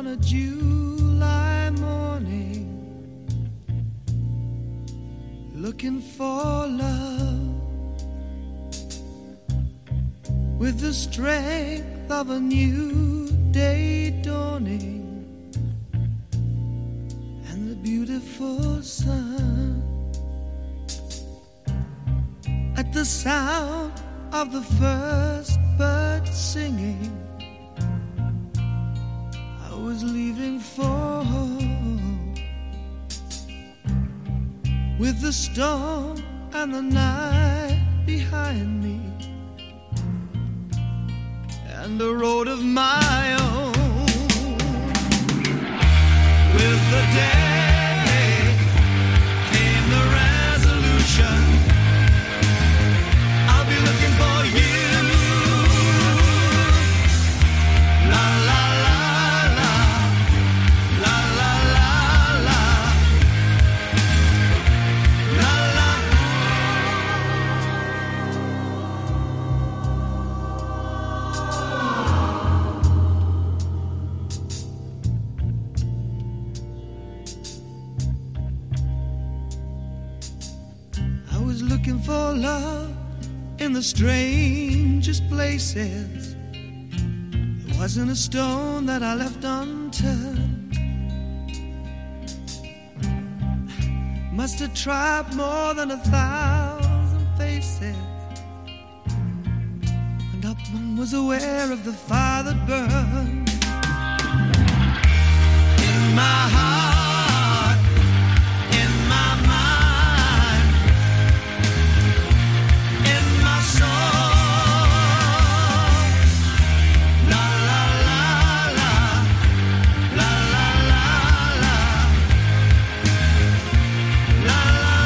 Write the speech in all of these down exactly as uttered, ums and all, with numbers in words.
on a July morning, looking for love with the strength of a new day dawning and the beautiful sun. At the sound of the first bird singing, I was leaving for home with the storm and the night behind me and a road of my own. With the day came the resolution, I'll be looking for you. La la la la, la la la la, la la. I was looking for love in the strangest places. There wasn't a stone that I left unturned. Must have tried more than a thousand faces, and not one was aware of the fire that burned in my heart, in my mind, in my soul. La la la la, la la la la, la la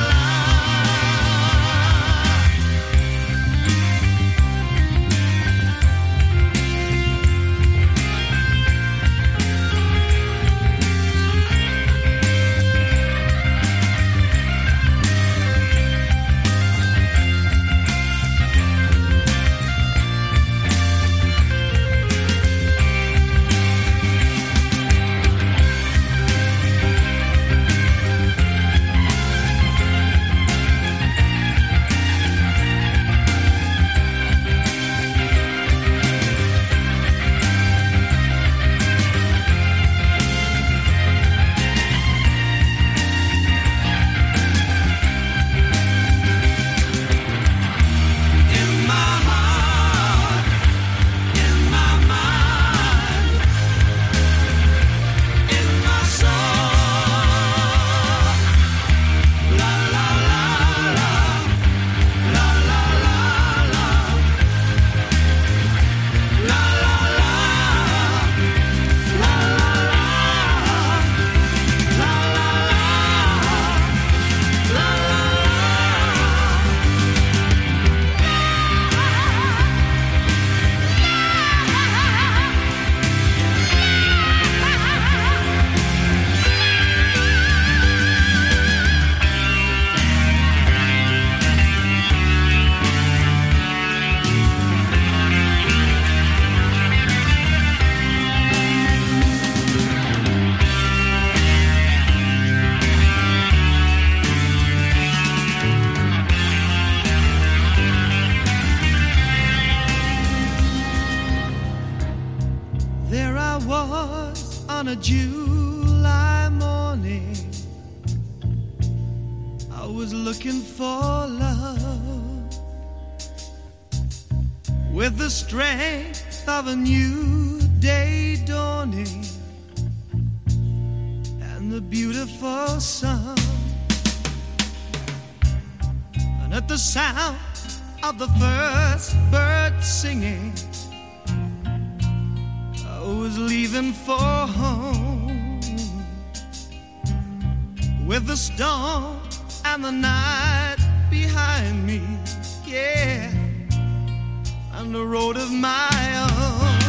on a July morning, I was looking for love with the strength of a new day dawning and the beautiful sun. And at the sound of the first bird singing, I was leaving for home with the storm and the night behind me, yeah, and the road of my own.